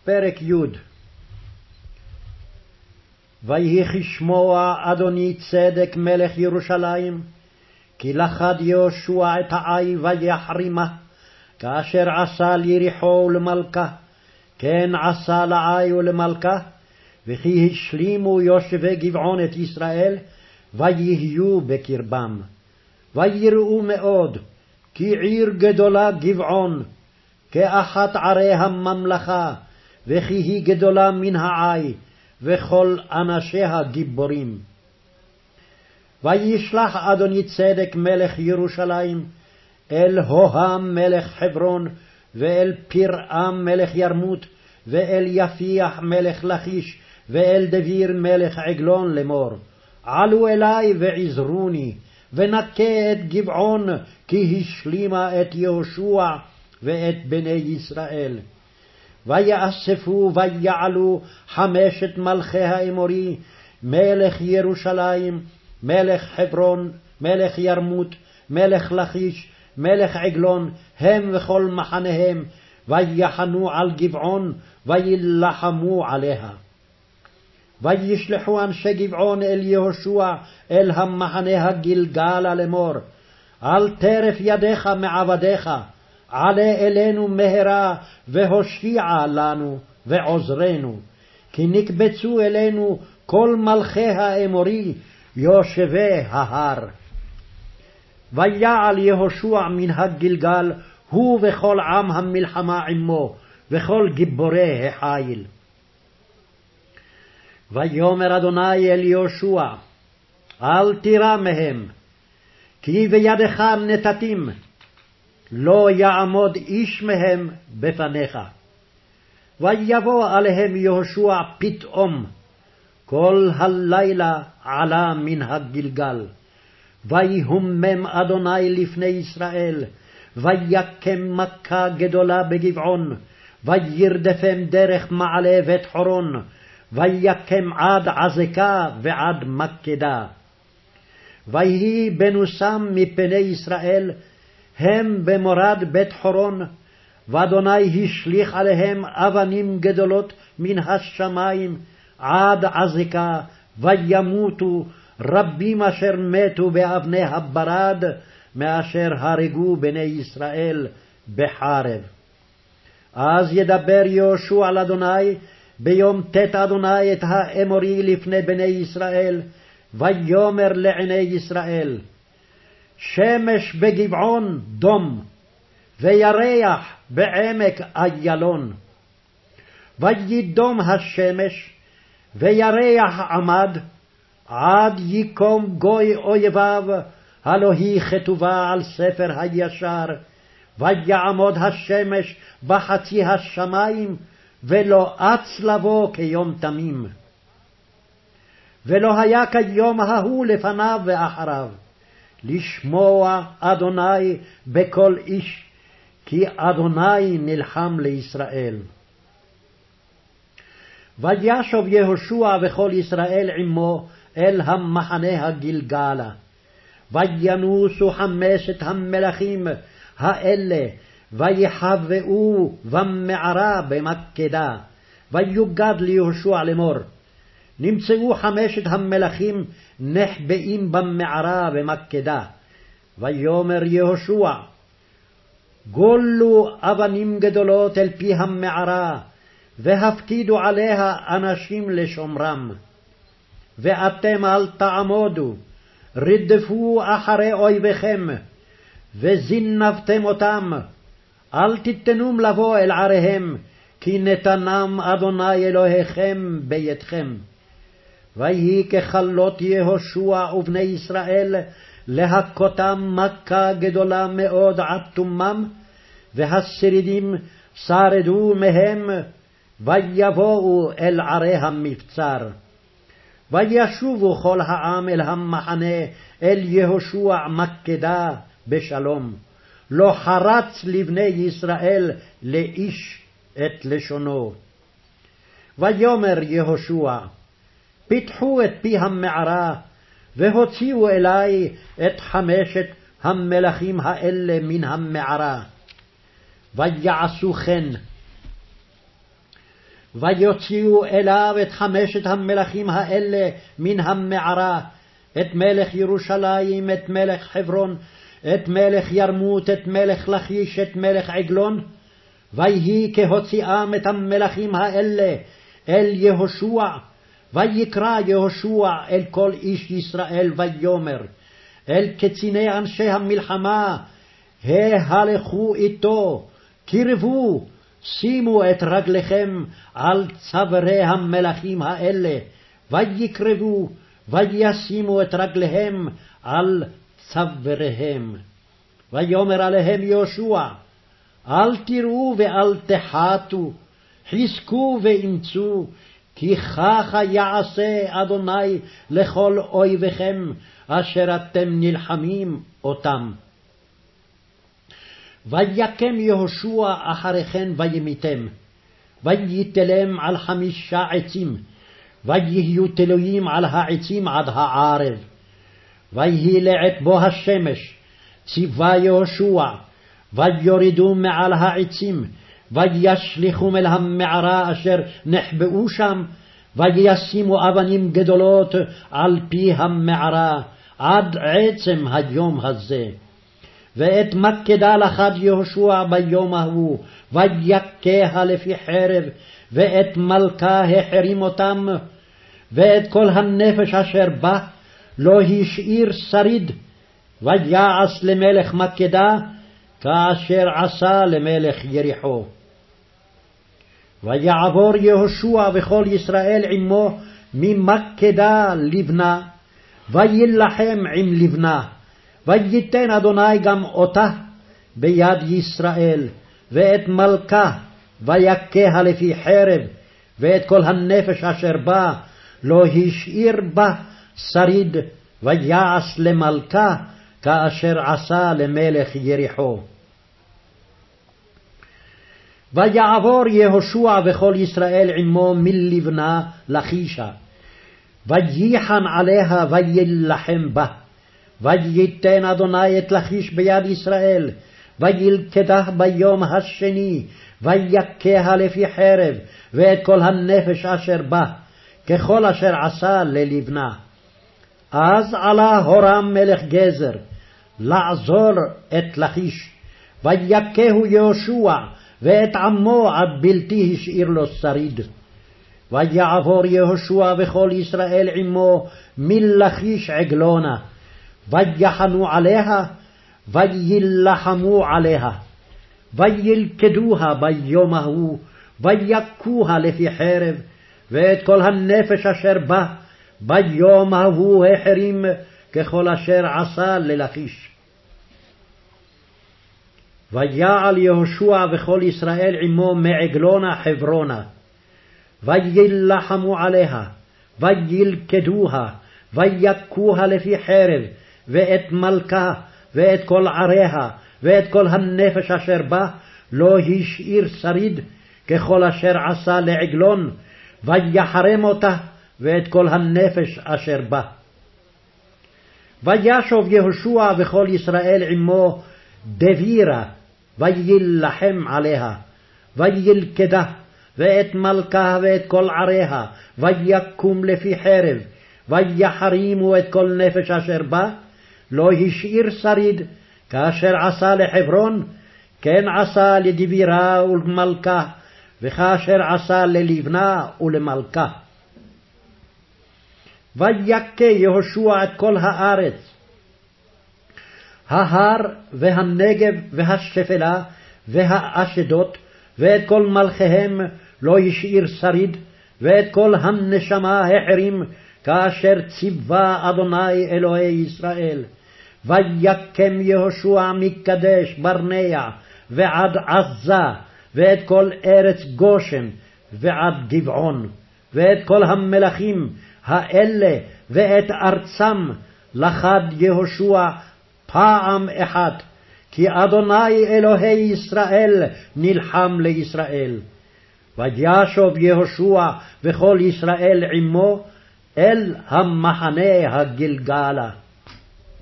פרק י'. ויהי כשמוע אדוני צדק מלך ירושלים, כי לכד יהושע את העי ויחרימה, כאשר עשה ליריחו ולמלכה, כן עשה לעי ולמלכה, וכי השלימו יושבי גבעון את ישראל, ויהיו בקרבם. ויראו מאוד, כי עיר גדולה גבעון, כאחת ערי הממלכה, וכי היא גדולה מן העי, וכל אנשיה גיבורים. וישלח אדוני צדק מלך ירושלים אל הוהם מלך חברון, ואל פירעם מלך ירמות, ואל יפיח מלך לכיש, ואל דביר מלך עגלון לאמור, עלו אלי ועזרוני, ונקה את גבעון, כי השלימה את יהושע ואת בני ישראל. ויאספו ויעלו 5 מלכי האמורי, מלך ירושלים, מלך חברון, מלך ירמות, מלך לכיש, מלך עגלון, הם וכל מחניהם, ויחנו על גבעון, וילחמו עליה. וישלחו אנשי גבעון אל יהושע אל המחנה הגלגלה לאמור, אל טרף ידיך מעבדיך, עלה אלינו מהרה והושיע לנו ועוזרנו, כי נקבצו אלינו כל מלכי האמורי יושבי ההר. ויעל יהושע מן הגלגל, הוא וכל עם המלחמה עמו, וכל גיבורי החיל. ויאמר אדוני אל יהושע, אל תירא מהם, כי בידך נתתים, לא יעמוד איש מהם בפניך. ויבוא עליהם יהושע פתאום, כל הלילה עלה מן הגלגל. ויהומם אדוני לפני ישראל, ויקם מכה גדולה בגבעון, וירדפם דרך מעלה בית חורון, ויקם עד עזקה ועד מקדה. ויהי בנוסם מפני ישראל, הם במורד בית חורון, ואדוני השליך עליהם אבנים גדולות מן השמיים עד עזקה, וימותו רבים אשר מתו באבני הברד, מאשר הרגו בני ישראל בחרב. אז ידבר יהושע על אדוני ביום תת אדוני את האמורי לפני בני ישראל, ויאמר לעיני ישראל, שמש בגבעון דום, וירח בעמק איילון. וידום השמש, וירח עמד, עד יקום גוי אויביו, הלא היא כתובה על ספר הישר, ויעמוד השמש בחצי השמיים, ולא אץ לבוא כיום תמים. ולא היה כיום ההוא לפניו ואחריו, לשמוע אדוני בכל איש, כי אדוני נלחם לישראל. וישוב יהושע וכל ישראל עמו אל המחנה הגלגלה. וינוסו 5 המלכים האלה, ויחבאו במערה במקדה. ויוגד ליהושע לאמור, נמצאו 5 המלכים נחבאים במערה במקדה. ויאמר יהושע, גולו אבנים גדולות אל פי המערה, והפקידו עליה אנשים לשומרם. ואתם אל תעמודו, רדפו אחרי אויביכם, וזינבתם אותם, אל תיתנום לבוא אל עריהם, כי נתנם אדוני אלוהיכם בידכם. ויהי ככלות יהושע ובני ישראל, להכותם מכה גדולה מאוד עד תומם, והשרידים שרדו מהם, ויבואו אל ערי המבצר. וישובו כל העם אל המחנה, אל יהושע מקדה בשלום. לא חרץ לבני ישראל לאיש את לשונו. ויאמר יהושע, פיתחו את פי המערה, והוציאו אלי את 5 המלכים האלה מן המערה. ויעשו כן. ויוציאו אליו את 5 המלכים האלה מן המערה, את מלך ירושלים, את מלך חברון, את מלך ירמות, את מלך לכיש, את מלך עגלון. ויהי כהוציאם את המלכים האלה אל יהושע, ויקרא יהושע אל כל איש ישראל ויאמר אל קציני אנשי המלחמה, ההלכו איתו, קרבו, שימו את רגליכם על צווארי המלכים האלה, ויקרבו, וישימו את רגליהם על צוואריהם. ויאמר עליהם יהושע, אל תראו ואל תחתו, חזקו ואמצו, כי ככה יעשה אדוני לכל אויביכם אשר אתם נלחמים אותם. ויקם יהושע אחרי כן וימיתם, ויתלם על 5 עצים, ויהיו תלויים על העצים עד הערב. ויהי לעת בו השמש, ציווה יהושע, ויורידו מעל העצים, וישליכום אל המערה אשר נחבאו שם, וישימו אבנים גדולות על פי המערה, עד עצם היום הזה. ואת מקדה לחד יהושע ביום ההוא, ויכהה לפי חרב, ואת מלכה החרים אותם, ואת כל הנפש אשר בה לא השאיר שריד, ויעש למלך מקדה כאשר עשה למלך יריחו. ויעבור יהושע וכל ישראל עמו ממקדה לבנה, וילחם עם לבנה, וייתן אדוני גם אותה ביד ישראל, ואת מלכה ויכהה לפי חרב, ואת כל הנפש אשר בה לא השאיר בה שריד, ויעש למלכה כאשר עשה למלך יריחו. ויעבור יהושע וכל ישראל עמו מלבנה לכישה, וייחן עליה וילחם בה, וייתן אדוני את לכיש ביד ישראל, וילכדה ביום השני, ויכהה לפי חרב, ואת כל הנפש אשר בה, ככל אשר עשה ללבנה. אז עלה הורם מלך גזר לעזור את לכיש, ויכהו יהושע ואת עמו עד בלתי השאיר לו שריד. ויעבור יהושע וכל ישראל עמו מלכיש עגלונה, ויחנו עליה, וילחמו עליה, וילכדוה ביום ההוא, ויכוה לפי חרב, ואת כל הנפש אשר בה ביום ההוא החרים, ככל אשר עשה ללכיש. ויעל יהושע וכל ישראל עמו מעגלונה חברונה, וילחמו עליה, וילכדוה, ויכוה לפי חרב, ואת מלכה, ואת כל עריה, ואת כל הנפש אשר בה, לא השאיר שריד, ככל אשר עשה לעגלון, ויחרם אותה, ואת כל הנפש אשר בה. וישוב יהושע וכל ישראל עמו דבירה, וילחם עליה, וילכדה, ואת מלכה ואת כל עריה, ויקום לפי חרב, ויחרימו את כל נפש אשר בה, לא השאיר שריד, כאשר עשה לחברון, כן עשה לדבירה ולמלכה, וכאשר עשה ללבנה ולמלכה. ויכה יהושע את כל הארץ, ההר והנגב והשפלה והאשדות, ואת כל מלכיהם לא השאיר שריד, ואת כל הנשמה החרים, כאשר ציווה אדוני אלוהי ישראל. ויקם יהושע מקדש ברנע ועד עזה, ואת כל ארץ גושן ועד גבעון, ואת כל המלכים האלה ואת ארצם לחד יהושע פעם אחת, כי אדוני אלוהי ישראל נלחם לישראל. וישוב יהושע וכל ישראל עמו אל המחנה הגלגלה.